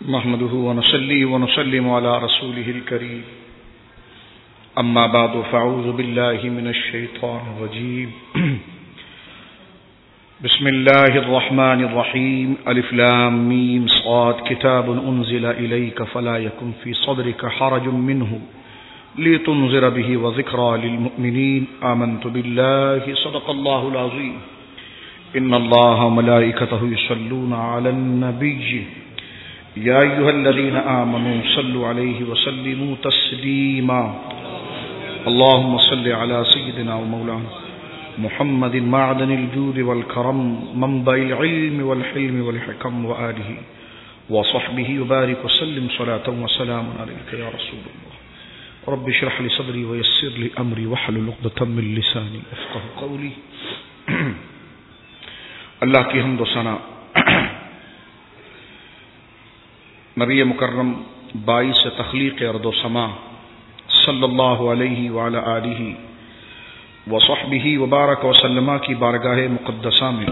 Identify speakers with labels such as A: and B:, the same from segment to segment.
A: نحمده ونصلي ونسلم على رسوله الكريم أما بعد فأعوذ بالله من الشيطان الرجيم بسم الله الرحمن الرحيم ألف لام ميم صاد كتاب أنزل إليك فلا يكن في صدرك حرج منه لتنذر به وذكرى للمؤمنين آمنت بالله صدق الله العظيم إن الله وملائكته يصلون على النبي يا أيها الذين آمنوا صلوا عليه وسلموا تسليما اللهم صل على سيدنا ومولانا محمد معدن الجود والكرم منبع العلم والحلم والحكم وآله وصحبه وبارك وسلم صلاة وسلام عليك يا رسول الله رب اشرح لي صدري ويسر لي أمري واحلل عقدة من لساني يفقهوا قولي اللہ کی حمد و ثنا نبی مکرم باعث تخلیق ارض و سما صلی اللہ علیہ وعلی آلہ وصحبہ وبارک وسلم کی بارگاہ مقدسہ میں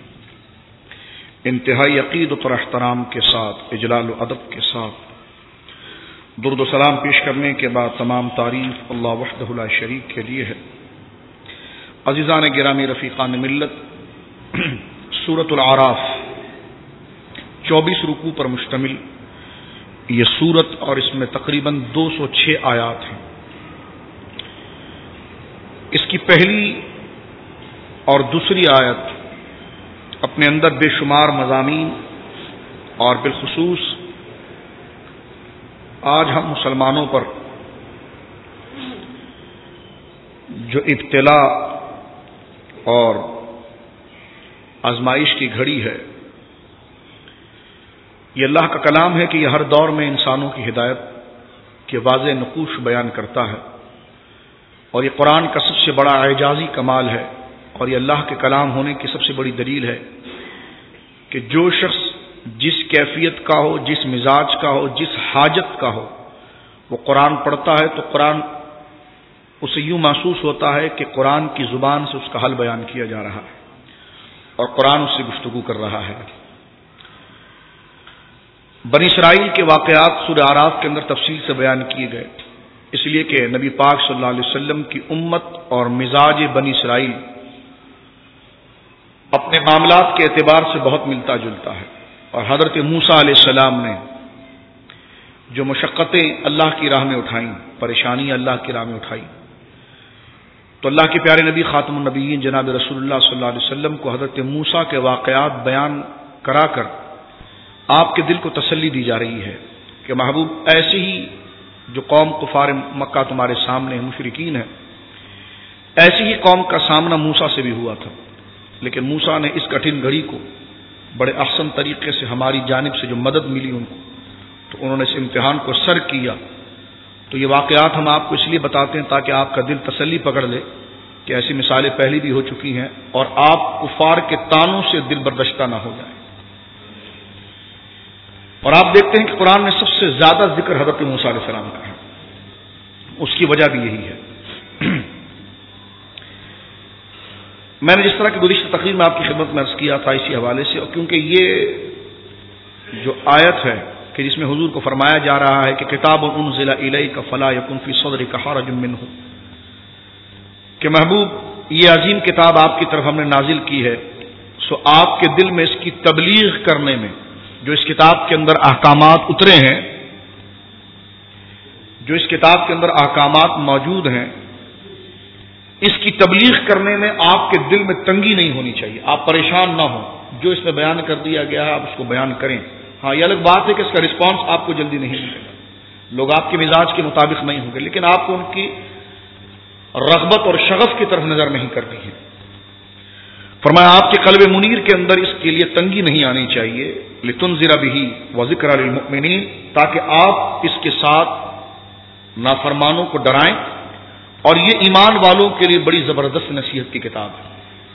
A: انتہائی عقیدت اور احترام کے ساتھ اجلال و ادب کے ساتھ درود و سلام پیش کرنے کے بعد تمام تعریف اللہ وحدہ لا شریک کے لیے ہے۔ عزیزان گرامی رفیقان ملت، سورۃ الاعراف 24 رکوع پر مشتمل یہ سورت اور اس میں تقریباً 206 آیات ہیں۔ اس کی پہلی اور دوسری آیت اپنے اندر بے شمار مضامین اور بالخصوص آج ہم مسلمانوں پر جو ابتلا اور آزمائش کی گھڑی ہے، یہ اللہ کا کلام ہے کہ یہ ہر دور میں انسانوں کی ہدایت کے واضح نقوش بیان کرتا ہے، اور یہ قرآن کا سب سے بڑا اعجازی کمال ہے، اور یہ اللہ کے کلام ہونے کی سب سے بڑی دلیل ہے کہ جو شخص جس کیفیت کا ہو، جس مزاج کا ہو، جس حاجت کا ہو، وہ قرآن پڑھتا ہے تو قرآن اسے یوں محسوس ہوتا ہے کہ قرآن کی زبان سے اس کا حل بیان کیا جا رہا ہے اور قرآن اس سے گفتگو کر رہا ہے۔ بنی اسرائیل کے واقعات سورہ اعراف کے اندر تفصیل سے بیان کیے گئے، اس لیے کہ نبی پاک صلی اللہ علیہ وسلم کی امت اور مزاج بنی اسرائیل اپنے معاملات کے اعتبار سے بہت ملتا جلتا ہے، اور حضرت موسیٰ علیہ السلام نے جو مشقتیں اللہ کی راہ میں اٹھائیں، پریشانی اللہ کی راہ میں اٹھائی، تو اللہ کے پیارے نبی خاتم النبیین جناب رسول اللہ صلی اللہ علیہ وسلم کو حضرت موسیٰ کے واقعات بیان کرا کر آپ کے دل کو تسلی دی جا رہی ہے کہ محبوب ایسی ہی جو قوم کفار مکہ تمہارے سامنے مشرکین ہے، ایسی ہی قوم کا سامنا موسیٰ سے بھی ہوا تھا، لیکن موسیٰ نے اس کٹھن گھڑی کو بڑے احسن طریقے سے ہماری جانب سے جو مدد ملی ان کو، تو انہوں نے اس امتحان کو سر کیا۔ تو یہ واقعات ہم آپ کو اس لیے بتاتے ہیں تاکہ آپ کا دل تسلی پکڑ لے کہ ایسی مثالیں پہلی بھی ہو چکی ہیں، اور آپ کفار کے طعنوں سے دل بردشتہ نہ ہو جائیں۔ اور آپ دیکھتے ہیں کہ قرآن میں سب سے زیادہ ذکر حضرت موسیٰ علیہ السلام کا ہے، اس کی وجہ بھی یہی ہے۔ میں نے جس طرح کی گزشتہ تقریر میں آپ کی خدمت میں عرض کیا تھا اسی حوالے سے، اور کیونکہ یہ جو آیت ہے کہ جس میں حضور کو فرمایا جا رہا ہے کہ کتاب انزل الیک فلا یکن فی صدرک حرج منہ، کہ محبوب یہ عظیم کتاب آپ کی طرف ہم نے نازل کی ہے، سو آپ کے دل میں اس کی تبلیغ کرنے میں جو اس کتاب کے اندر احکامات اترے ہیں، جو اس کتاب کے اندر احکامات موجود ہیں، اس کی تبلیغ کرنے میں آپ کے دل میں تنگی نہیں ہونی چاہیے، آپ پریشان نہ ہوں، جو اس میں بیان کر دیا گیا ہے آپ اس کو بیان کریں۔ ہاں، یہ الگ بات ہے کہ اس کا رسپانس آپ کو جلدی نہیں ملے گا، لوگ آپ کے مزاج کے مطابق نہیں ہوں گے، لیکن آپ کو ان کی رغبت اور شغف کی طرف نظر نہیں کرنی ہے۔ فرمایا آپ کے قلب منیر کے اندر اس کے لیے تنگی نہیں آنی چاہیے، لتنذر بہ وذکری للمؤمنین، تاکہ آپ اس کے ساتھ نافرمانوں کو ڈرائیں، اور یہ ایمان والوں کے لیے بڑی زبردست نصیحت کی کتاب ہے۔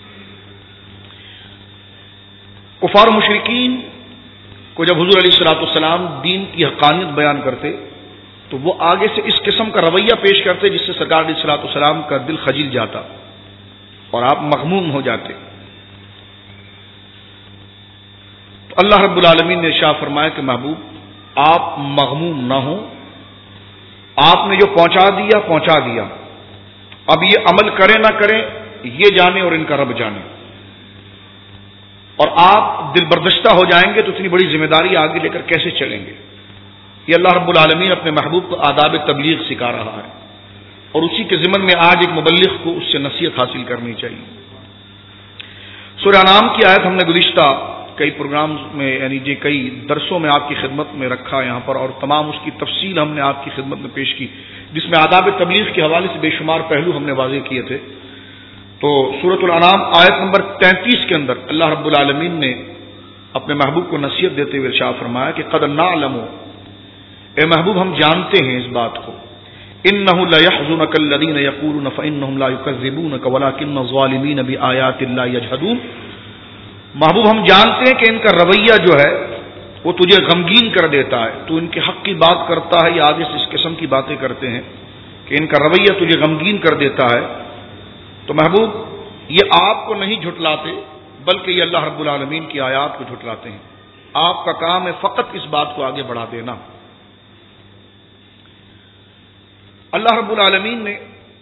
A: کفار و مشرکین کو جب حضور علیہ الصلوۃ والسلام دین کی حقانیت بیان کرتے تو وہ آگے سے اس قسم کا رویہ پیش کرتے جس سے سرکار علیہ الصلوۃ والسلام کا دل خجل جاتا اور آپ مغموم ہو جاتے۔ تو اللہ رب العالمین نے ارشاد فرمایا کہ محبوب آپ مغموم نہ ہوں. آپ نے جو پہنچا دیا. اب یہ عمل کریں نہ کریں یہ جانے اور ان کا رب جانے. اور آپ دل بردشتہ ہو جائیں گے تو اتنی بڑی ذمہ داری آگے لے کر کیسے چلیں گے؟ یہ اللہ رب العالمین اپنے محبوب کو آداب تبلیغ سکھا رہا ہے، اور اسی کے ضمن میں آج ایک مبلغ کو اس سے نصیحت حاصل کرنی چاہیے. سورہ انعام کی آیت ہم نے گزشتہ کئی پروگرامز میں یعنی کئی درسوں میں آپ کی خدمت میں رکھا یہاں پر، اور تمام اس کی تفصیل ہم نے آپ کی خدمت میں پیش کی، جس میں آداب تبلیغ کے حوالے سے بے شمار پہلو ہم نے واضح کیے تھے. تو سورۃ الانعام آیت نمبر 33 کے اندر اللہ رب العالمین نے اپنے محبوب کو نصیحت دیتے ہوئے ارشاد فرمایا کہ قد نعلم، اے محبوب ہم جانتے ہیں اس بات کو، انہ لیحزنک الذین یقولون فانہم لا یکذبونک ولکن الظالمین بآیات اللہ یجحدون. محبوب ہم جانتے ہیں کہ ان کا رویہ جو ہے وہ تجھے غمگین کر دیتا ہے. تو ان کے حق کی بات کرتا ہے یا آگے سے اس قسم کی باتیں کرتے ہیں کہ ان کا رویہ تجھے غمگین کر دیتا ہے. تو محبوب یہ آپ کو نہیں جھٹلاتے بلکہ یہ اللہ رب العالمین کی آیات کو جھٹلاتے ہیں. آپ کا کام ہے فقط اس بات کو آگے بڑھا دینا. اللہ رب العالمین نے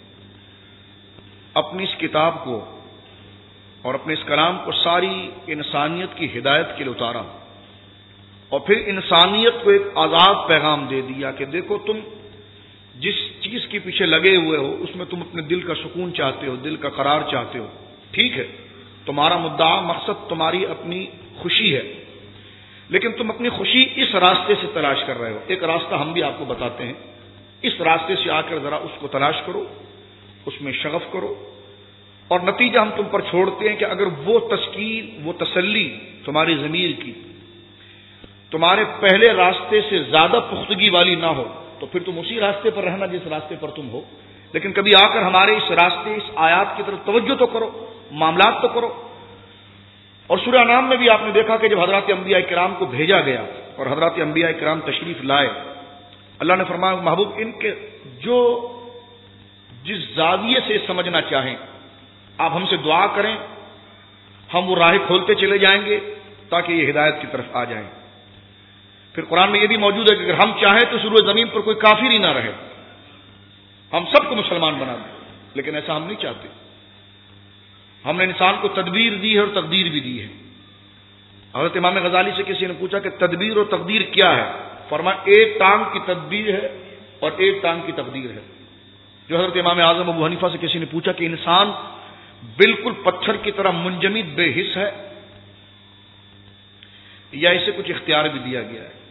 A: اپنی اس کتاب کو اور اپنے اس کلام کو ساری انسانیت کی ہدایت کے لیے اتارا، اور پھر انسانیت کو ایک آزاد پیغام دے دیا کہ دیکھو تم جس چیز کے پیچھے لگے ہوئے ہو اس میں تم اپنے دل کا سکون چاہتے ہو، دل کا قرار چاہتے ہو، ٹھیک ہے، تمہارا مدعا مقصد تمہاری اپنی خوشی ہے، لیکن تم اپنی خوشی اس راستے سے تلاش کر رہے ہو. ایک راستہ ہم بھی آپ کو بتاتے ہیں، اس راستے سے آ کر ذرا اس کو تلاش کرو، اس میں شغف کرو، اور نتیجہ ہم تم پر چھوڑتے ہیں کہ اگر وہ تسکین، وہ تسلی تمہاری ضمیر کی تمہارے پہلے راستے سے زیادہ پختگی والی نہ ہو تو پھر تم اسی راستے پر رہنا جس راستے پر تم ہو. لیکن کبھی آ کر ہمارے اس راستے، اس آیات کی طرف توجہ تو کرو، معاملات تو کرو. اور سورہ انعام میں بھی آپ نے دیکھا کہ جب حضرات انبیاء کرام کو بھیجا گیا اور حضرات انبیاء کرام تشریف لائے، اللہ نے فرمایا محبوب ان کے جو جس زاویے سے سمجھنا چاہیں آپ ہم سے دعا کریں، ہم وہ راہ کھولتے چلے جائیں گے تاکہ یہ ہدایت کی طرف آ جائیں. پھر قرآن میں یہ بھی موجود ہے کہ اگر ہم چاہیں تو سروے زمین پر کوئی کافر ہی نہ رہے، ہم سب کو مسلمان بنا دیں، لیکن ایسا ہم نہیں چاہتے. ہم نے انسان کو تدبیر دی ہے اور تقدیر بھی دی ہے. حضرت امام غزالی سے کسی نے پوچھا کہ تدبیر اور تقدیر کیا ہے؟ فرمایا ایک ٹانگ کی تدبیر ہے اور ایک ٹانگ کی تقدیر ہے. جو حضرت امام اعظم ابو حنیفہ سے کسی نے پوچھا کہ انسان بالکل پتھر کی طرح منجمد بے حس ہے یا اسے کچھ اختیار بھی دیا گیا ہے؟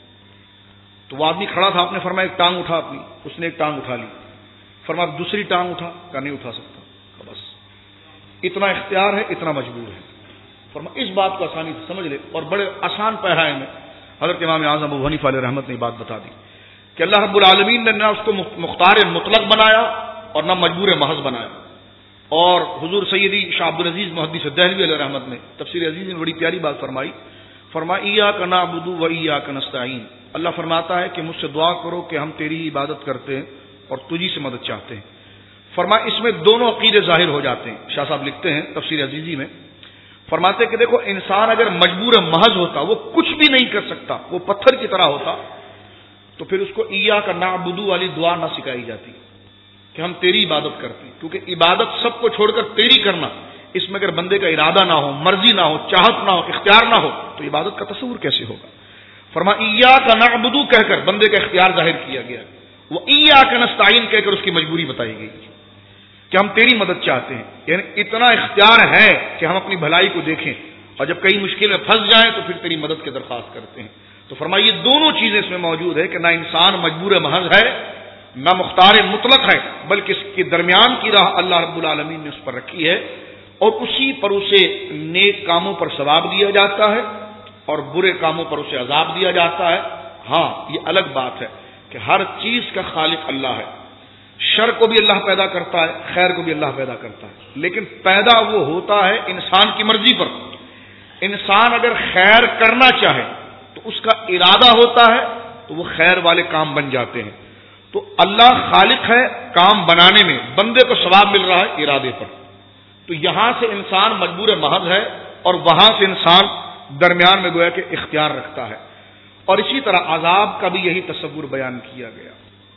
A: تو وہ آدمی کھڑا تھا، آپ نے فرمایا ایک ٹانگ اٹھا اپنی، اس نے ایک ٹانگ اٹھا لی. فرمایا دوسری ٹانگ اٹھا، کہا نہیں اٹھا سکتا. بس اتنا اختیار ہے، اتنا مجبور ہے. فرمایا اس بات کو آسانی سے سمجھ لے. اور بڑے آسان پیرائے میں حضرت امام اعظم ابو حنیفہ علیہ رحمت نے بات بتا دی کہ اللہ رب العالمین نے نہ اس کو مختار مطلق بنایا اور نہ مجبور محض بنایا. اور حضور سیدی شاہ عبد العزیز محدث دہلوی علیہ رحمت نے تفسیر عزیز میں بڑی پیاری بات فرمائی. فرمایا ایاک نعبد و ایاک نستعین. اللہ فرماتا ہے کہ مجھ سے دعا کرو کہ ہم تیری عبادت کرتے ہیں اور تجھی سے مدد چاہتے ہیں. فرمایا اس میں دونوں عقیدے ظاہر ہو جاتے ہیں. شاہ صاحب لکھتے ہیں تفسیر عزیزی میں، فرماتے کہ دیکھو انسان اگر مجبور محض ہوتا، وہ کچھ بھی نہیں کر سکتا، وہ پتھر کی طرح ہوتا، تو پھر اس کو ایاک نعبد والی دعا نہ سکھائی جاتی کہ ہم تیری عبادت کرتے ہیں. کیونکہ عبادت سب کو چھوڑ کر تیری کرنا، اس میں اگر بندے کا ارادہ نہ ہو، مرضی نہ ہو، چاہت نہ ہو، اختیار نہ ہو تو عبادت کا تصور کیسے ہوگا؟ فرمایا ایاک نعبد کہہ کر بندے کا اختیار ظاہر کیا گیا، وہ ایاک نستعین کہہ کر اس کی مجبوری بتائی گئی کہ ہم تیری مدد چاہتے ہیں. یعنی اتنا اختیار ہے کہ ہم اپنی بھلائی کو دیکھیں اور جب کئی مشکل میں پھنس جائیں تو پھر تیری مدد کی درخواست کرتے ہیں. تو فرمایا یہ دونوں چیزیں اس میں موجود ہے کہ نہ انسان مجبور محض ہے نہ مختار مطلق ہے، بلکہ اس کے درمیان کی راہ اللہ رب العالمین نے اس پر رکھی ہے، اور اسی پر اسے نیک کاموں پر ثواب دیا جاتا ہے اور برے کاموں پر اسے عذاب دیا جاتا ہے. ہاں یہ الگ بات ہے کہ ہر چیز کا خالق اللہ ہے، شر کو بھی اللہ پیدا کرتا ہے، خیر کو بھی اللہ پیدا کرتا ہے، لیکن پیدا وہ ہوتا ہے انسان کی مرضی پر. انسان اگر خیر کرنا چاہے تو اس کا ارادہ ہوتا ہے تو وہ خیر والے کام بن جاتے ہیں. تو اللہ خالق ہے کام بنانے میں، بندے کو ثواب مل رہا ہے ارادے پر. تو یہاں سے انسان مجبور محض ہے اور وہاں سے انسان درمیان میں گویا کہ اختیار رکھتا ہے. اور اسی طرح عذاب کا بھی یہی تصور بیان کیا گیا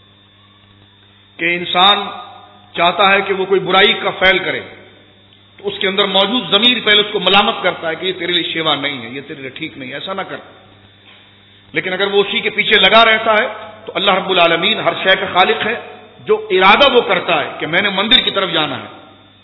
A: کہ انسان چاہتا ہے کہ وہ کوئی برائی کا فعل کرے تو اس کے اندر موجود ضمیر پہلے اس کو ملامت کرتا ہے کہ یہ تیرے لیے شیوا نہیں ہے، یہ تیرے لیے ٹھیک نہیں ہے، ایسا نہ کر. لیکن اگر وہ اسی کے پیچھے لگا رہتا ہے تو اللہ رب العالمین ہر شے کا خالق ہے، جو ارادہ وہ کرتا ہے کہ میں نے مندر کی طرف جانا ہے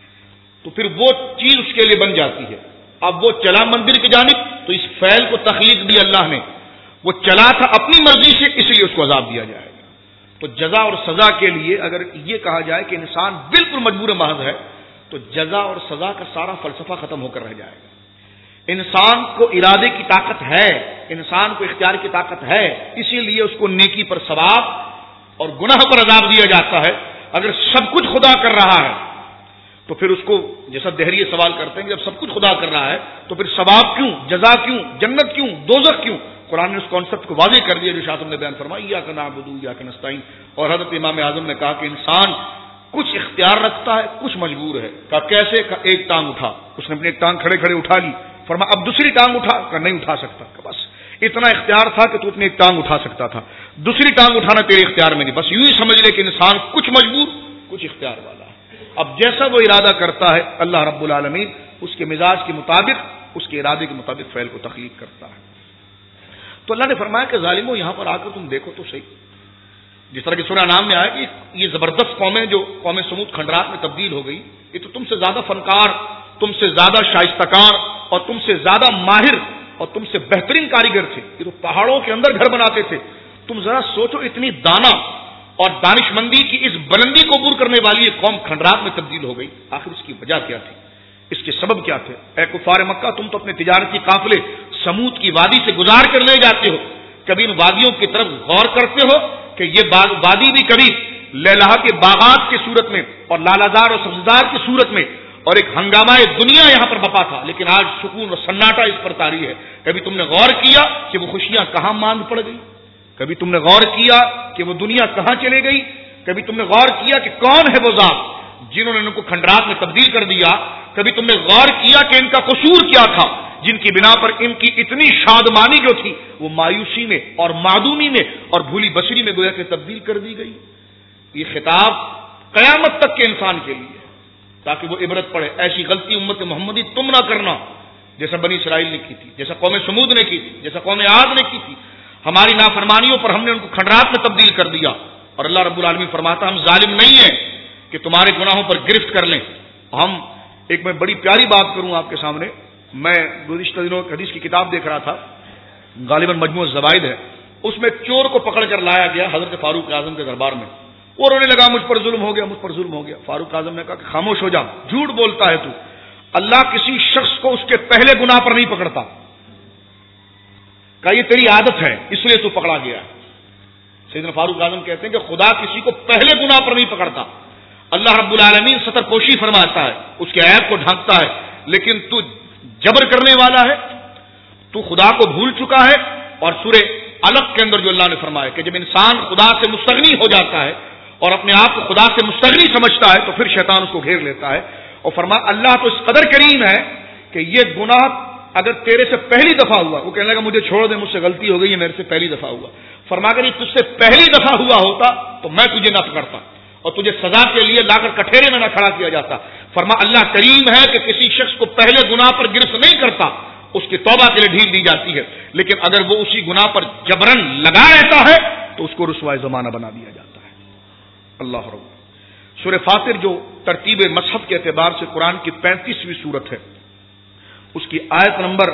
A: تو پھر وہ چیز اس کے لیے بن جاتی ہے. اب وہ چلا مندر کی جانب تو اس فعل کو تخلیق دی اللہ نے، وہ چلا تھا اپنی مرضی سے، اس لیے اس کو عذاب دیا جائے گا. تو جزا اور سزا کے لیے اگر یہ کہا جائے کہ انسان بالکل مجبور محض ہے تو جزا اور سزا کا سارا فلسفہ ختم ہو کر رہ جائے گا. انسان کو ارادے کی طاقت ہے، انسان کو اختیار کی طاقت ہے، اسی لیے اس کو نیکی پر ثواب اور گناہ پر عذاب دیا جاتا ہے. اگر سب کچھ خدا کر رہا ہے تو پھر اس کو جیسا دہریے سوال کرتے ہیں کہ جب سب کچھ خدا کر رہا ہے تو پھر ثواب کیوں، جزا کیوں، جنت کیوں، دوزخ کیوں؟ قرآن نے اس کانسیپٹ کو واضح کر دیا جو شاطم نے بیان فرمایا ایاک نعبد و ایاک نستعین. اور حضرت امام اعظم نے کہا کہ انسان کچھ اختیار رکھتا ہے، کچھ مجبور ہے. کہا کیسے؟ کہا ایک ٹانگ اٹھا، اس نے اپنی ایک ٹانگ کھڑے کھڑے اٹھا لی. فرمایا اب دوسری ٹانگ اٹھا، کہا نہیں اٹھا سکتا. کہ بس اتنا اختیار تھا کہ تو اپنی ایک ٹانگ اٹھا سکتا تھا، دوسری ٹانگ اٹھانا تیرے اختیار میں نہیں. بس یوں ہی سمجھ لے کہ انسان کچھ مجبور کچھ اختیار والا ہے. اب جیسا وہ ارادہ کرتا ہے اللہ رب العالمین اس کے مزاج کے مطابق، اس کے ارادے کے مطابق فعل کو تخلیق کرتا ہے. تو اللہ نے فرمایا کہ ظالموں یہاں پر آ کر تم دیکھو تو صحیح، جس طرح کی سورہ نام میں آیا کہ یہ زبردست قومیں جو قوم سمود کھنڈرات میں تبدیل ہو گئی، یہ تو تم سے زیادہ فنکار، تم سے زیادہ شائستہ کار اور تم سے زیادہ ماہر اور تم سے بہترین کاریگر تھے. یہ تو پہاڑوں کے اندر گھر بناتے تھے. تم ذرا سوچو اتنی دانا اور دانش مندی کی اس بلندی کو عبور کرنے والی یہ قوم کھنڈرات میں تبدیل ہو گئی. آخر اس کی وجہ کیا تھی؟ اس کے سبب کیا تھے؟ اے کفار مکہ، تم تو اپنے تجارتی قافلے سمود کی وادی سے گزار کر لے جاتے ہو. کبھی ان وادیوں کی طرف غور کرتے ہو کہ یہ وادی بھی کبھی لیلہ کے باغات کی صورت میں اور لالازار اور سبزدار کی صورت میں اور ایک ہنگامہ دنیا یہاں پر بپا تھا، لیکن آج سکون اور سناٹا اس پر طاری ہے. کبھی تم نے غور کیا کہ وہ خوشیاں کہاں ماند پڑ گئی؟ کبھی تم نے غور کیا کہ وہ دنیا کہاں چلے گئی؟ کبھی تم نے غور کیا کہ کون ہے وہ ذات جنہوں نے ان کو کھنڈرات میں تبدیل کر دیا؟ کبھی تم نے غور کیا کہ ان کا قصور کیا تھا جن کی بنا پر ان کی اتنی شادمانی جو تھی وہ مایوسی میں اور معدومی میں اور بھولی بصری میں گویا کہ تبدیل کر دی گئی؟ یہ خطاب قیامت تک کے انسان کے لیے تاکہ وہ عبرت پڑے. ایسی غلطی امت محمدی تم نہ کرنا جیسا بنی اسرائیل نے کی تھی، جیسا قوم سمود نے کی تھی، جیسا قوم عاد نے کی تھی. ہماری نافرمانیوں پر ہم نے ان کو کھنڈرات میں تبدیل کر دیا. اور اللہ رب العالمین فرماتا ہم ظالم نہیں ہیں کہ تمہارے گناہوں پر گرفت کر لیں. ایک میں بڑی پیاری بات کروں آپ کے سامنے. میں گزشتہ دنوں حدیث کی کتاب دیکھ رہا تھا، غالباً مجموع الزوائد ہے، اس میں چور کو پکڑ کر لایا گیا حضرت فاروق اعظم کے دربار میں. وہ رونے لگا مجھ پر ظلم ہو گیا، مجھ پر ظلم ہو گیا. فاروق اعظم نے کہا کہ خاموش ہو جا، جھوٹ بولتا ہے تو. اللہ کسی شخص کو اس کے پہلے گناہ پر نہیں پکڑتا. کہا یہ تیری عادت ہے اس لیے تو پکڑا گیا. سیدنا فاروق اعظم کہتے ہیں کہ خدا کسی کو پہلے گناہ پر نہیں پکڑتا. اللہ رب العالمین ستر پوشی فرماتا ہے، اس کے عیب کو ڈھانکتا ہے، لیکن تو جبر کرنے والا ہے، تو خدا کو بھول چکا ہے. اور سورہ علق کے اندر جو اللہ نے فرمایا کہ جب انسان خدا سے مستغنی ہو جاتا ہے اور اپنے آپ کو خدا سے مستغنی سمجھتا ہے تو پھر شیطان اس کو گھیر لیتا ہے. اور فرمایا اللہ تو اس قدر کریم ہے کہ یہ گناہ اگر تیرے سے پہلی دفعہ ہوا، وہ کہنے لگا مجھے چھوڑ دے، مجھ سے غلطی ہو گئی، یہ میرے سے پہلی دفعہ ہوا. فرما اگر یہ تجھ سے پہلی دفعہ ہوا ہوتا تو میں تجھے نہ پکڑتا اور تجھے سزا کے لیے لا کر کٹہرے میں نہ کھڑا کیا جاتا. فرما اللہ کریم ہے کہ کسی شخص کو پہلے گناہ پر گرفت نہیں کرتا، اس کی توبہ کے لیے ڈھیل دی جاتی ہے، لیکن اگر وہ اسی گناہ پر جبرن لگا رہتا ہے تو اس کو رسوائے زمانہ بنا دیا جاتا ہے. اللہ رب. سورہ فاطر جو ترتیب مصحف کے اعتبار سے قرآن کی 35ویں سورت ہے، اس کی آیت نمبر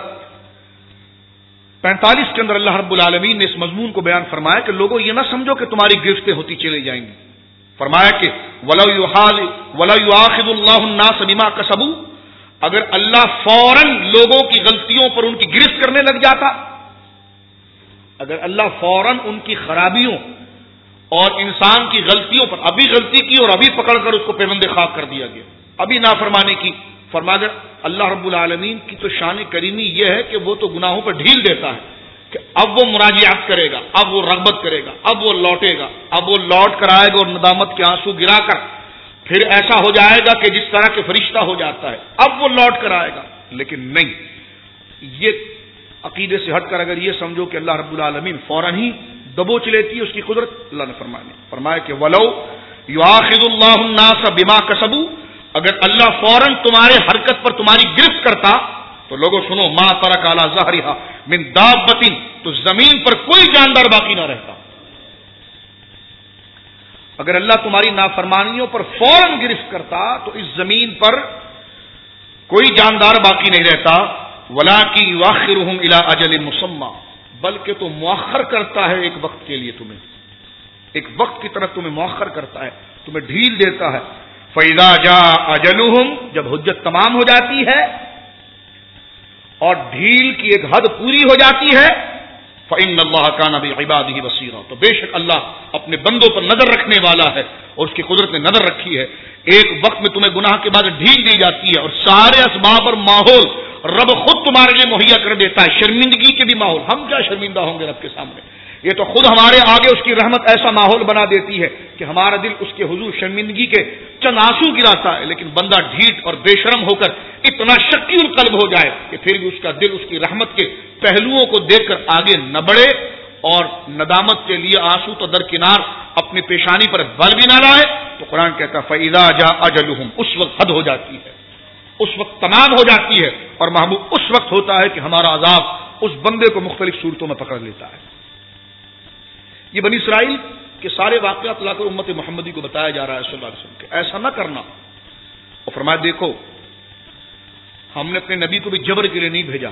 A: 45 کے اندر اللہ رب العالمین نے اس مضمون کو بیان فرمایا کہ لوگوں یہ نہ سمجھو کہ تمہاری گرفتیں ہوتی چلی جائیں گی. فرمایا کہ وَلَوْ يُؤَاخِذُ اللَّهُ النَّاسَ بِمَا كَسَبُوا، اگر اللہ فوراً لوگوں کی غلطیوں پر ان کی گرفت کرنے لگ جاتا، اگر اللہ فوراً ان کی خرابیوں اور انسان کی غلطیوں پر ابھی غلطی کی اور ابھی پکڑ کر اس کو پیوند خاک کر دیا گیا، ابھی نافرمانی کی، فرمایا اللہ رب العالمین کی تو شان کریمی یہ ہے کہ وہ تو گناہوں پر ڈھیل دیتا ہے کہ اب وہ مراجعت کرے گا، اب وہ رغبت کرے گا، اب وہ لوٹے گا، اب وہ لوٹ کر آئے گا اور ندامت کے آنسو گرا کر پھر ایسا ہو جائے گا کہ جس طرح کے فرشتہ ہو جاتا ہے، اب وہ لوٹ کر آئے گا. لیکن نہیں، یہ عقیدے سے ہٹ کر اگر یہ سمجھو کہ اللہ رب العالمین فوراً ہی دبوچ لیتی ہے اس کی قدرت، اللہ نے فرمایا کہ وَلَوْ يُؤَاخِذُ اللَّهُ النَّاسَ بِمَا كَسَبُوا، اگر اللہ فوراً تمہارے حرکت پر تمہاری گرفت کرتا تو لوگوں سنو، مَا تَرَكَ عَلَى ظَهْرِهَا مِن دَابَّةٍ، تو زمین پر کوئی جاندار باقی نہ رہتا۔ اگر اللہ تمہاری نافرمانیوں پر فوراً گرفت کرتا تو اس زمین پر کوئی جاندار باقی نہیں رہتا۔ وَلَٰكِن يُؤَخِّرُهُمْ إِلَىٰ أَجَلٍ مُّسَمًّى، بلکہ تو مؤخر کرتا ہے ایک وقت کے لیے، تمہیں ایک وقت کی طرف تمہیں مؤخر کرتا ہے، تمہیں ڈھیل دیتا ہے۔ فَإِذَا جَاءَ أَجَلُهُمْ، جب حجت تمام ہو جاتی ہے اور ڈھیل کی ایک حد پوری ہو جاتی ہے، فَإِنَّ اللَّهَ كَانَ بِعِبَادِهِ بَصِيرًا، تو بے شک اللہ اپنے بندوں پر نظر رکھنے والا ہے، اور اس کی قدرت نے نظر رکھی ہے۔ ایک وقت میں تمہیں گناہ کے بعد ڈھیل دی جاتی ہے اور سارے اسباب اور ماحول رب خود تمہارے لیے مہیا کر دیتا ہے، شرمندگی کے بھی ماحول۔ ہم کیا شرمندہ ہوں گے رب کے سامنے، یہ تو خود ہمارے آگے اس کی رحمت ایسا ماحول بنا دیتی ہے کہ ہمارا دل اس کے حضور شرمندگی کے چند آنسو گراتا ہے، لیکن بندہ ڈھیٹ اور بے شرم ہو کر اتنا شکی القلب ہو جائے کہ پھر بھی اس کا دل اس کی رحمت کے پہلوؤں کو دیکھ کر آگے نہ بڑھے، اور ندامت کے لیے آنسو تو درکنار اپنی پیشانی پر بل بھی نہ لائے، تو قرآن کہتا ہے فَإِذَا جَاءَ أَجَلُهُمْ، اس وقت حد ہو جاتی ہے، اس وقت تمام ہو جاتی ہے، اور محبوب اس وقت ہوتا ہے کہ ہمارا عذاب اس بندے کو مختلف صورتوں میں پکڑ لیتا ہے۔ یہ بنی اسرائیل کے سارے واقعات لا کر امت محمدی کو بتایا جا رہا ہے صلی اللہ علیہ وسلم کہ ایسا نہ کرنا، اور فرمایا دیکھو ہم نے اپنے نبی کو بھی جبر کے لیے نہیں بھیجا،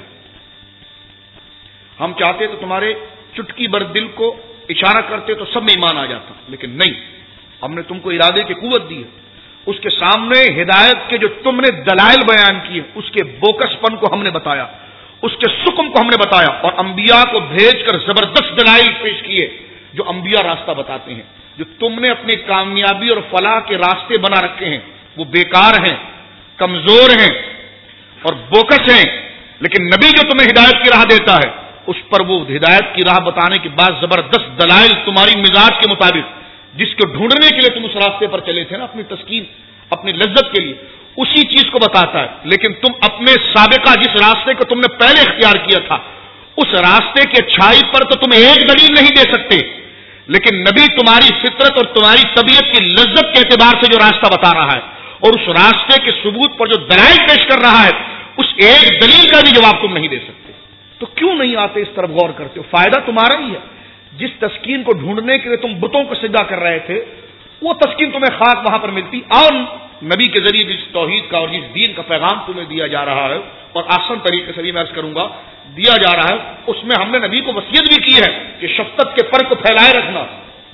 A: ہم چاہتے تو تمہارے چٹکی بر دل کو اشارہ کرتے تو سب میں ایمان آ جاتا، لیکن نہیں، ہم نے تم کو ارادے کی قوت دی ہے، اس کے سامنے ہدایت کے جو تم نے دلائل بیان کیے اس کے بوکس پن کو ہم نے بتایا، اس کے سکم کو ہم نے بتایا، اور انبیاء کو بھیج کر زبردست دلائل پیش کیے جو انبیاء راستہ بتاتے ہیں۔ جو تم نے اپنی کامیابی اور فلاح کے راستے بنا رکھے ہیں وہ بیکار ہیں، کمزور ہیں اور بوکس ہیں، لیکن نبی جو تمہیں ہدایت کی راہ دیتا ہے اس پر وہ ہدایت کی راہ بتانے کے بعد زبردست دلائل تمہاری مزاج کے مطابق جس کو ڈھونڈنے کے لیے تم اس راستے پر چلے تھے نا، اپنی تسکین اپنی لذت کے لیے، اسی چیز کو بتاتا ہے، لیکن تم اپنے سابقہ جس راستے کو تم نے پہلے اختیار کیا تھا اس راستے کی اچھائی پر تو تم ایک دلیل نہیں دے سکتے، لیکن نبی تمہاری فطرت اور تمہاری طبیعت کی لذت کے اعتبار سے جو راستہ بتا رہا ہے اور اس راستے کے ثبوت پر جو دلائل پیش کر رہا ہے اس ایک دلیل کا بھی جواب تم نہیں دے سکتے، تو کیوں نہیں آتے اس طرف غور کرتے ہو؟ فائدہ تمہارا ہی ہے۔ جس تسکین کو ڈھونڈنے کے لیے تم بتوں کو سجدہ کر رہے تھے وہ تسکین تمہیں خاص وہاں پر ملتی، اور نبی کے ذریعے جس توحید کا اور جس دین کا پیغام تمہیں دیا جا رہا ہے اور آسان طریقے سے بھی میں عرض کروں گا دیا جا رہا ہے، اس میں ہم نے نبی کو وصیت بھی کی ہے کہ شفقت کے پر کو پھیلائے رکھنا،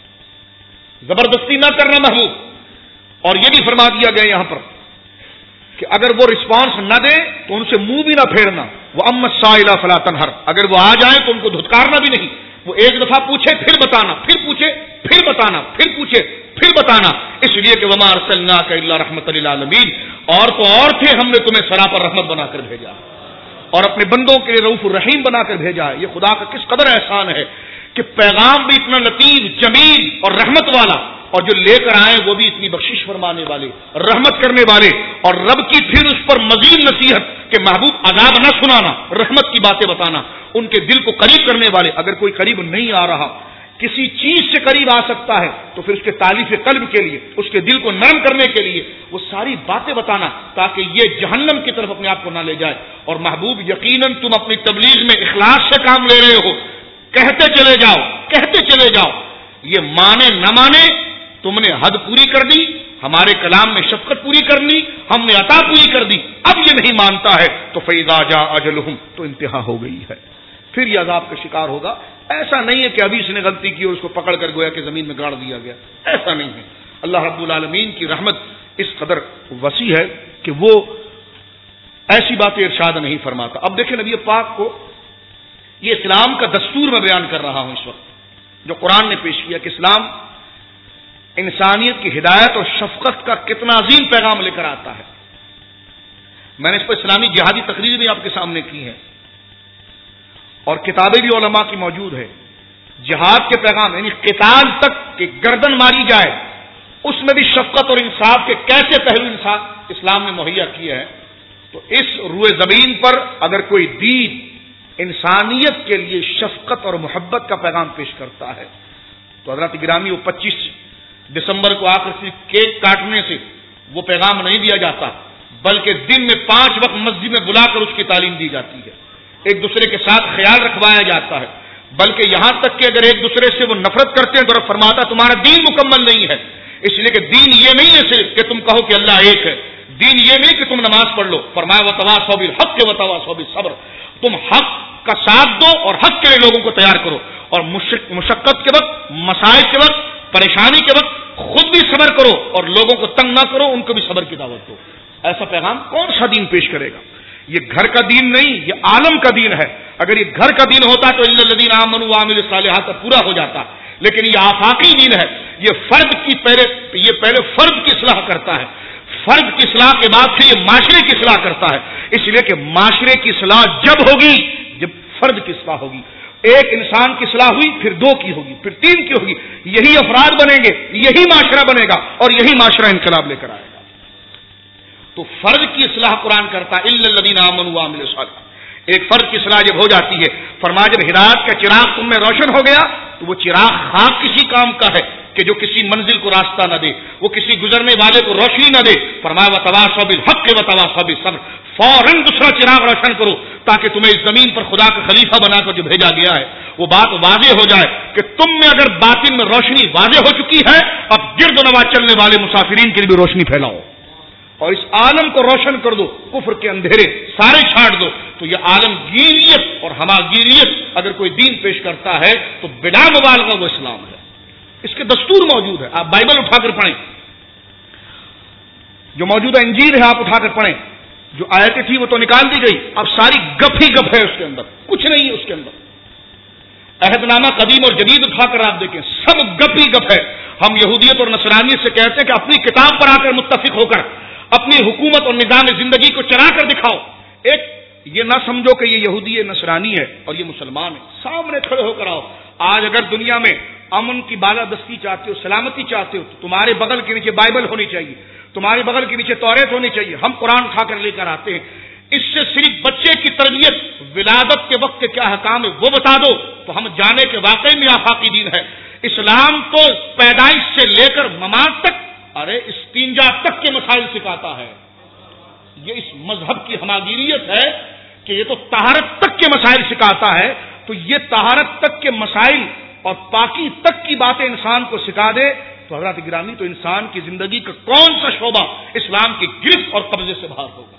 A: زبردستی نہ کرنا محبوب، اور یہ بھی فرما دیا گیا یہاں پر کہ اگر وہ رسپانس نہ دے تو ان سے منہ بھی نہ پھیرنا، وہ اما السائل فلا تنہر، اگر وہ آ جائیں تو ان کو دھتکارنا بھی نہیں، وہ ایک دفعہ پوچھے پھر بتانا، پھر پوچھے پھر بتانا، پھر پوچھے پھر بتانا، اس لیے کہ وما ارسلناک الا رحمۃ للعالمین، اور تو اور تھے ہم نے تمہیں سراپر رحمت بنا کر بھیجا اور اپنے بندوں کے لیے رؤوف الرحیم بنا کر بھیجا ہے۔ یہ خدا کا کس قدر احسان ہے کہ پیغام بھی اتنا لطیف جمیل اور رحمت والا، اور جو لے کر آئے وہ بھی اتنی بخشش فرمانے والے، رحمت کرنے والے، اور رب کی پھر اس پر مزید نصیحت کہ محبوب عذاب نہ سنانا، رحمت کی باتیں بتانا، ان کے دل کو قریب کرنے والے۔ اگر کوئی قریب نہیں آ رہا، کسی چیز سے قریب آ سکتا ہے تو پھر اس کے تالیف قلب کے لیے، اس کے دل کو نرم کرنے کے لیے وہ ساری باتیں بتانا تاکہ یہ جہنم کی طرف اپنے آپ کو نہ لے جائے۔ اور محبوب یقیناً تم اپنی تبلیغ میں اخلاص سے کام لے رہے ہو، کہتے چلے جاؤ کہتے چلے جاؤ، یہ مانے نہ مانے تم نے حد پوری کر دی، ہمارے کلام میں شفقت پوری کر لی، ہم نے عطا پوری کر دی، اب یہ نہیں مانتا ہے تو فَإِذَا جَاءَ أَجَلُهُمْ، تو انتہا ہو گئی ہے، پھر یہ عذاب کا شکار ہوگا۔ ایسا نہیں ہے کہ ابھی اس نے غلطی کی اور اس کو پکڑ کر گویا کہ زمین میں گاڑ دیا گیا، ایسا نہیں ہے۔ اللہ رب العالمین کی رحمت اس قدر وسیع ہے کہ وہ ایسی باتیں ارشاد نہیں فرماتا۔ اب دیکھیں نبی پاک کو یہ اسلام کا دستور میں بیان کر رہا ہوں اس وقت جو قرآن نے پیش کیا کہ اسلام انسانیت کی ہدایت اور شفقت کا کتنا عظیم پیغام لے کر آتا ہے۔ میں نے اس پر اسلامی جہادی تقریر بھی آپ کے سامنے کی ہے اور کتابیں بھی علماء کی موجود ہے۔ جہاد کے پیغام یعنی قتال تک کہ گردن ماری جائے، اس میں بھی شفقت اور انصاف کے کیسے پہلو اسلام نے مہیا کیے ہیں۔ تو اس روئے زمین پر اگر کوئی دین انسانیت کے لیے شفقت اور محبت کا پیغام پیش کرتا ہے. تو حضرات گرامی، وہ 25 دسمبر کو آ کر صرف کیک کاٹنے سے وہ پیغام نہیں دیا جاتا، بلکہ دن میں 5 وقت مسجد میں بلا کر اس کی تعلیم دی جاتی ہے. ایک دوسرے کے ساتھ خیال رکھوایا جاتا ہے، بلکہ یہاں تک کہ اگر ایک دوسرے سے وہ نفرت کرتے ہیں تو رب فرماتا تمہارا دین مکمل نہیں ہے. اس لیے کہ دین یہ نہیں ہے صرف کہ تم کہو کہ اللہ ایک ہے، دین یہ نہیں کہ تم نماز پڑھ لو. فرمایا وتواصوا بالحق وتواصوا بالصبر، تم حق کا ساتھ دو اور حق کے لیے لوگوں کو تیار کرو، اور مشقت کے وقت، مسائل کے وقت، پریشانی کے وقت خود بھی صبر کرو اور لوگوں کو تنگ نہ کرو، ان کو بھی صبر کی دعوت دو. ایسا پیغام کون سا دین پیش کرے گا؟ یہ گھر کا دین نہیں، یہ عالم کا دین ہے. اگر یہ گھر کا دین ہوتا تو الا الذین آمنوا وعملوا الصالحات پورا ہو جاتا، لیکن یہ آفاقی دین ہے. یہ پہلے فرد کی اصلاح کرتا ہے، فرد کی اصلاح کے بعد پھر یہ معاشرے کی اصلاح کرتا ہے. اس لیے کہ معاشرے کی اصلاح جب ہوگی جب فرد کی اصلاح ہوگی. ایک انسان کی اصلاح ہوئی، پھر 2 کی ہوگی، پھر 3 کی ہوگی. یہی افراد بنیں گے، یہی معاشرہ بنے گا، اور یہی معاشرہ انقلاب لے کر آئے گا. تو فرد کی اصلاح قرآن کرتا ہے الا الذین آمنوا وعملوا الصالحات. ایک فرد کی اصلاح جب ہو جاتی ہے، فرمایا جب ہدایت کا چراغ تم میں روشن ہو گیا تو وہ چراغ خاص کسی کام کا ہے کہ جو کسی منزل کو راستہ نہ دے، وہ کسی گزرنے والے کو روشنی نہ دے. فرمایا وتواصوا بالحق وتواصوا بالصبر، فوراً دوسرا چراغ روشن کرو تاکہ تمہیں اس زمین پر خدا کا خلیفہ بنا کر جو بھیجا گیا ہے وہ بات واضح ہو جائے کہ تم میں اگر باطن میں روشنی واضح ہو چکی ہے، اب گرد و نواح چلنے والے مسافرین کے لیے بھی روشنی پھیلاؤ اور اس عالم کو روشن کر دو. کفر کے اندھیرے سارے چھاٹ دو. تو یہ عالمگیریت اور ہماگیریت اگر کوئی دین پیش کرتا ہے تو بلا مبالغہ وہ اسلام ہے. اس کے دستور موجود ہے. آپ بائبل اٹھا کر پڑھیں، جو موجودہ انجیل ہے آپ اٹھا کر پڑھیں. جو آیتیں تھی وہ تو نکال دی گئی، اب ساری گپ ہی گپ ہے اس کے اندر، کچھ نہیں ہے اس کے اندر. عہد نامہ قدیم اور جدید اٹھا کر آپ دیکھیں، سب گپ ہی گپ ہے. ہم یہودیت اور نصرانیت سے کہتے ہیں کہ اپنی کتاب پر آ کر متفق ہو کر اپنی حکومت اور نظام زندگی کو چلا کر دکھاؤ. ایک یہ نہ سمجھو کہ یہ یہودی ہے، نصرانی ہے اور یہ مسلمان ہے. سامنے کھڑے ہو کر آؤ. آج اگر دنیا میں امن کی بالادستی چاہتے ہو، سلامتی چاہتے ہو، تو تمہارے بغل کے نیچے بائبل ہونی چاہیے، تمہارے بغل کے نیچے توریت ہونی چاہیے. ہم قرآن اٹھا کر لے کر آتے ہیں. اس سے صرف بچے کی تربیت، ولادت کے وقت کے کیا حکام ہے وہ بتا دو تو ہم جانے کہ واقعی میں آفاقی دین ہے. اسلام تو پیدائش سے لے کر ممات تک، ارے استنجا تک کے مسائل سکھاتا ہے. یہ اس مذہب کی ہماگیریت ہے کہ یہ تو طہارت تک کے مسائل سکھاتا ہے. تو یہ طہارت تک کے مسائل اور پاکی تک کی باتیں انسان کو سکھا دے تو حضرات گرامی تو انسان کی زندگی کا کون سا شعبہ اسلام کی گرفت اور قبضے سے باہر ہوگا؟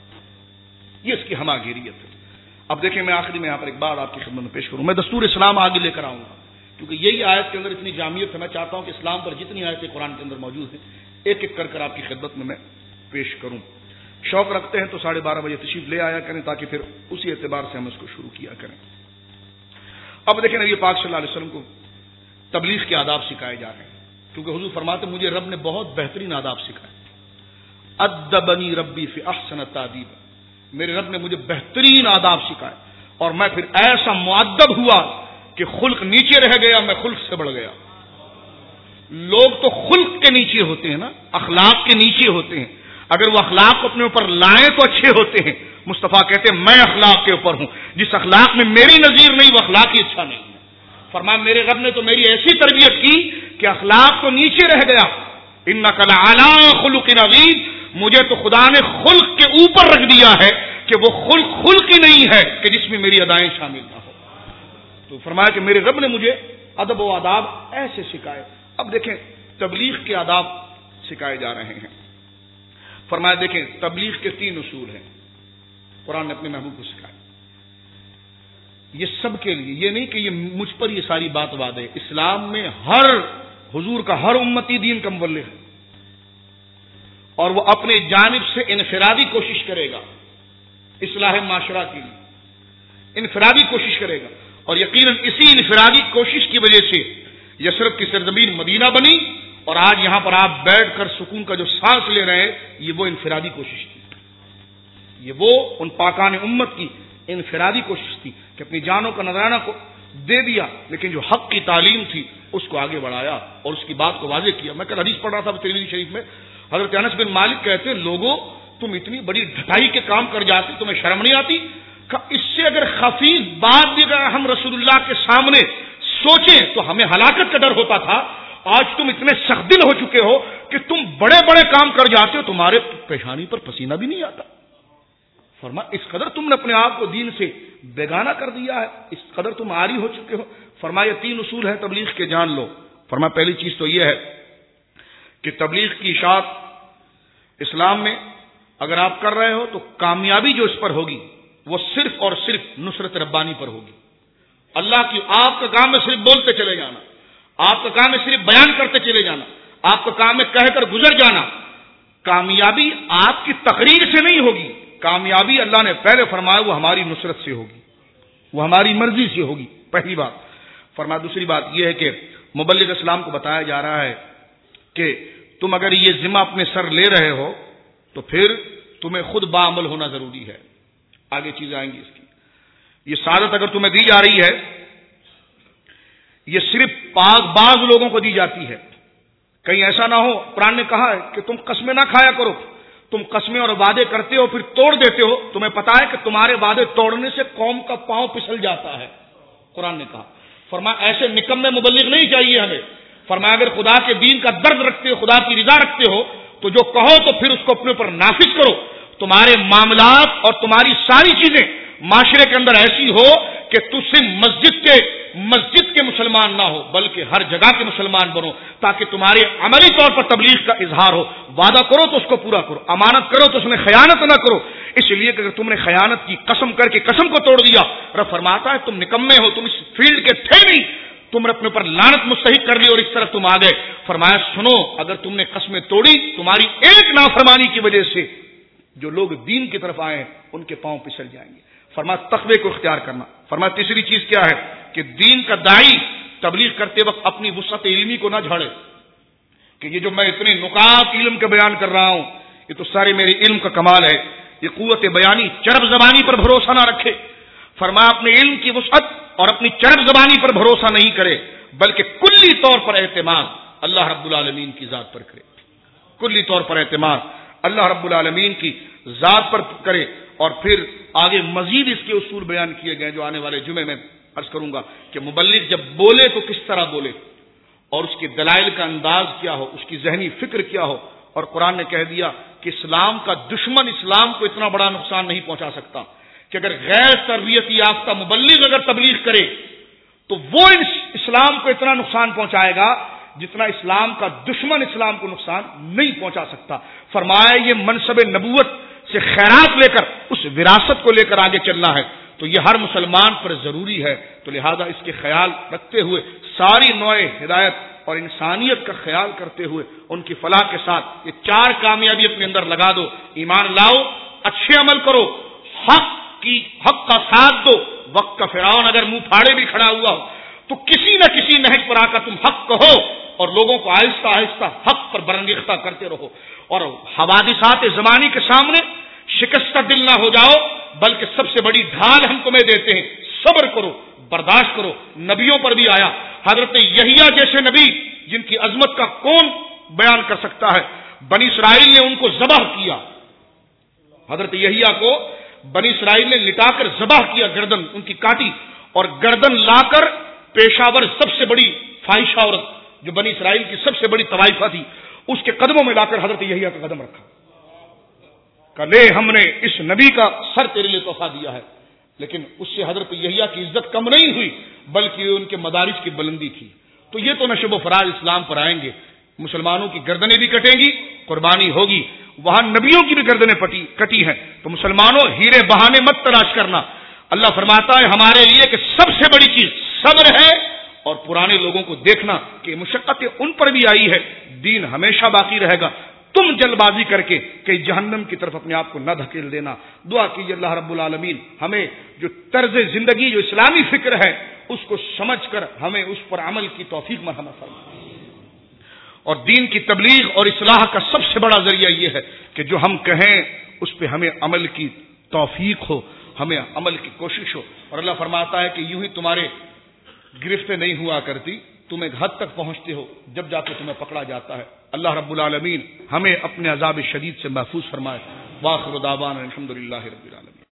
A: یہ اس کی ہماگیریت ہے. اب دیکھیں، میں آخری میں یہاں پر ایک بات آپ کی خدمت میں پیش کروں. میں دستور اسلام آگے لے کر آؤں گا کیونکہ یہی آیت کے اندر اتنی جامعیت ہے. میں چاہتا ہوں کہ اسلام پر جتنی آیتیں قرآن کے اندر موجود ہیں ایک ایک کر آپ کی خدمت میں پیش کروں. شوق رکھتے ہیں تو 12:30 بجے تشریف لے آیا کریں تاکہ پھر اسی اعتبار سے ہم اس کو شروع کیا کریں. اب دیکھیں، نبی پاک صلی اللہ علیہ وسلم کو تبلیغ کے آداب سکھائے جا رہے ہیں کیونکہ حضور فرماتے ہیں مجھے رب نے بہت بہترین آداب سکھائے. ادبنی ربی فی احسن تادیب، میرے رب نے مجھے بہترین آداب سکھائے اور میں پھر ایسا مؤدب ہوا کہ خلق نیچے رہ گیا، میں خلق سے بڑھ گیا. لوگ تو خلق کے نیچے ہوتے ہیں نا، اخلاق کے نیچے ہوتے ہیں. اگر وہ اخلاق کو اپنے اوپر لائیں تو اچھے ہوتے ہیں. مصطفیٰ کہتے ہیں میں اخلاق کے اوپر ہوں، جس اخلاق میں میری نظیر نہیں وہ اخلاق ہی اچھا نہیں ہے. فرمایا میرے رب نے تو میری ایسی تربیت کی کہ اخلاق تو نیچے رہ گیا. انک لعلی خلق عظیم، مجھے تو خدا نے خلق کے اوپر رکھ دیا ہے کہ وہ خلق ہی نہیں ہے کہ جس میں میری ادائیں شامل نہ ہو. تو فرمایا کہ میرے رب نے مجھے ادب و آداب ایسے سکھائے. اب دیکھیں تبلیغ کے آداب سکھائے جا رہے ہیں. فرمایا دیکھیں تبلیغ کے 3 اصول ہیں قرآن نے اپنے محبوب کو سکھائے. یہ سب کے لیے، یہ نہیں کہ یہ مجھ پر یہ ساری بات وعد ہے. اسلام میں ہر حضور کا ہر امتی دین کا مبلغ ہے اور وہ اپنے جانب سے انفرادی کوشش کرے گا اصلاح معاشرہ کے لیے، انفرادی کوشش کرے گا. اور یقیناً اسی انفرادی کوشش کی وجہ سے یثرب کی سرزمین مدینہ بنی اور آج یہاں پر آپ بیٹھ کر سکون کا جو سانس لے رہے ہیں یہ وہ انفرادی کوشش تھی. یہ وہ ان پاکان امت کی انفرادی کوشش تھی کہ اپنی جانوں کا نذرانہ کو دے دیا لیکن جو حق کی تعلیم تھی اس کو آگے بڑھایا اور اس کی بات کو واضح کیا. میں کل حدیث پڑھ رہا تھا ترمذی شریف میں، حضرت انس بن مالک کہتے ہیں لوگوں تم اتنی بڑی ڈھٹائی کے کام کر جاتے تمہیں شرم نہیں آتی؟ اس سے سے اگر خفیف بات بھی اگر ہم رسول اللہ کے سامنے سوچیں تو ہمیں ہلاکت کا ڈر ہوتا تھا. آج تم اتنے سخت دل ہو چکے ہو کہ تم بڑے بڑے کام کر جاتے ہو, تمہارے پیشانی پر پسینہ بھی نہیں آتا. فرما اس قدر تم نے اپنے آپ کو دین سے بیگانہ کر دیا ہے, اس قدر تم عاری ہو چکے ہو. فرمایا 3 اصول ہیں تبلیغ کے, جان لو. فرما پہلی چیز تو یہ ہے کہ تبلیغ کی اشاعت اسلام میں اگر آپ کر رہے ہو تو کامیابی جو اس پر ہوگی وہ صرف اور صرف نصرت ربانی پر ہوگی. اللہ کی, آپ کا کام ہے صرف بولتے چلے جانا, آپ کا کام ہے صرف بیان کرتے چلے جانا, آپ کا کام ہے کہہ کر گزر جانا. کامیابی آپ کی تقریر سے نہیں ہوگی, کامیابی اللہ نے پہلے فرمایا وہ ہماری نصرت سے ہوگی, وہ ہماری مرضی سے ہوگی. پہلی بات. فرمایا دوسری بات یہ ہے کہ مبلغ اسلام کو بتایا جا رہا ہے کہ تم اگر یہ ذمہ اپنے سر لے رہے ہو تو پھر تمہیں خود باعمل ہونا ضروری ہے. آگے چیزیں آئیں گی اس کی. یہ سعادت اگر تمہیں دی جا رہی ہے یہ صرف پاک باز لوگوں کو دی جاتی ہے. کہیں ایسا نہ ہو, قرآن نے کہا ہے کہ تم قسمیں نہ کھایا کرو, تم قسمیں اور وعدے کرتے ہو پھر توڑ دیتے ہو, تمہیں پتا ہے کہ تمہارے وعدے توڑنے سے قوم کا پاؤں پھسل جاتا ہے. قرآن نے کہا. فرمایا ایسے نکمے مبلغ نہیں چاہیے ہمیں. فرمایا اگر خدا کے دین کا درد رکھتے ہو, خدا کی رضا رکھتے ہو تو جو کہو تو پھر اس کو اپنے اوپر نافذ کرو. تمہارے معاملات اور تمہاری ساری چیزیں معاشرے کے اندر ایسی ہو کہ تو صرف مسجد کے مسلمان نہ ہو بلکہ ہر جگہ کے مسلمان بنو, تاکہ تمہارے عملی طور پر تبلیغ کا اظہار ہو. وعدہ کرو تو اس کو پورا کرو, امانت کرو تو اس میں خیانت نہ کرو. اس لیے کہ اگر تم نے خیانت کی قسم کر کے قسم کو توڑ دیا, رب فرماتا ہے تم نکمے ہو, تم اس فیلڈ کے تھے نہیں, تم نے اپنے اوپر لعنت مستحق کر لی اور اس طرف تم آ گئے. فرمایا سنو, اگر تم نے قسمیں توڑی تمہاری ایک نافرمانی کی وجہ سے جو لوگ دین کی طرف آئے ہیں ان کے پاؤں پھسل جائیں گے. فرمایا تقوی کو اختیار کرنا. فرمایا تیسری چیز کیا ہے کہ دین کا داعی تبلیغ کرتے وقت اپنی وسعت علمی کو نہ جھاڑے کہ یہ جو میں اتنے نکات علم کا بیان کر رہا ہوں یہ تو سارے میرے علم کا کمال ہے. یہ قوت بیانی چرب زبانی پر بھروسہ نہ رکھے. فرمایا اپنے علم کی وسعت اور اپنی چرب زبانی پر بھروسہ نہیں کرے بلکہ کلی طور پر اعتماد اللہ رب العالمین کی ذات پر کرے. کلی طور پر اعتماد اللہ رب العالمین کی ذات پر کرے. اور پھر آگے مزید اس کے اصول بیان کیے گئے جو آنے والے جمعے میں عرض کروں گا کہ مبلغ جب بولے تو کس طرح بولے اور اس کے دلائل کا انداز کیا ہو, اس کی ذہنی فکر کیا ہو. اور قرآن نے کہہ دیا کہ اسلام کا دشمن اسلام کو اتنا بڑا نقصان نہیں پہنچا سکتا کہ اگر غیر تربیت یافتہ مبلغ اگر تبلیغ کرے تو وہ اسلام کو اتنا نقصان پہنچائے گا جتنا اسلام کا دشمن اسلام کو نقصان نہیں پہنچا سکتا. فرمایا یہ منصب نبوت سے خیرات لے کر اس وراثت کو لے کر آگے چلنا ہے تو یہ ہر مسلمان پر ضروری ہے. تو لہذا اس کے خیال رکھتے ہوئے ساری نوع ہدایت اور انسانیت کا خیال کرتے ہوئے ان کی فلاح کے ساتھ یہ 4 کامیابی اپنے اندر لگا دو. ایمان لاؤ, اچھے عمل کرو, حق کا ساتھ دو. وقت کا فرعون اگر منہ پھاڑے بھی کھڑا ہوا ہو تو کسی نہ کسی نہج پر آ کر تم حق کہو اور لوگوں کو آہستہ آہستہ حق پر برانگیختہ کرتے رہو. اور حوادثات زمانی کے سامنے شکستہ دل نہ ہو جاؤ بلکہ سب سے بڑی ڈھال ہم تمہیں دیتے ہیں, صبر کرو, برداشت کرو. نبیوں پر بھی آیا, حضرت یحییٰ جیسے نبی جن کی عظمت کا کون بیان کر سکتا ہے, بنی اسرائیل نے ان کو ذبح کیا. حضرت یحییٰ کو بنی اسرائیل نے لٹا کر ذبح کیا, گردن ان کی کاٹی اور گردن لا کر پیشاور سب سے بڑی فاحشہ عورت جو بنی اسرائیل کی سب سے بڑی طوائفہ تھی اس کے قدموں میں لا کر حضرت یحییٰ کا قدم رکھا. کہ لے ہم نے اس نبی کا سر تیرے لیے تحفہ دیا ہے. لیکن اس سے حضرت یحییٰ کی عزت کم نہیں ہوئی بلکہ ان کے مدارج کی بلندی تھی. تو یہ تو نشب و فراز اسلام پر آئیں گے, مسلمانوں کی گردنیں بھی کٹیں گی, قربانی ہوگی. وہاں نبیوں کی بھی گردنیں کٹی ہیں. تو مسلمانوں ہیرے بہانے مت تلاش کرنا. اللہ فرماتا ہے ہمارے لیے کہ سب سے بڑی چیز صبر ہے اور پرانے لوگوں کو دیکھنا کہ مشقتیں ان پر بھی آئی ہے, دین ہمیشہ باقی رہے گا. تم جلد بازی کر کے کہ جہنم کی طرف اپنے آپ کو نہ دھکیل دینا. دعا کیجیے اللہ رب العالمین ہمیں جو طرز زندگی جو اسلامی فکر ہے اس کو سمجھ کر ہمیں اس پر عمل کی توفیق مرحمت فرمائے. اور دین کی تبلیغ اور اصلاح کا سب سے بڑا ذریعہ یہ ہے کہ جو ہم کہیں اس پہ ہمیں عمل کی توفیق ہو, ہمیں عمل کی کوشش ہو. اور اللہ فرماتا ہے کہ یوں ہی تمہارے گرفتیں نہیں ہوا کرتی, تم ایک حد تک پہنچتے ہو جب جا کے تمہیں پکڑا جاتا ہے. اللہ رب العالمین ہمیں اپنے عذاب شدید سے محفوظ فرمائے. واخر دعوانا الحمدللہ رب العالمین.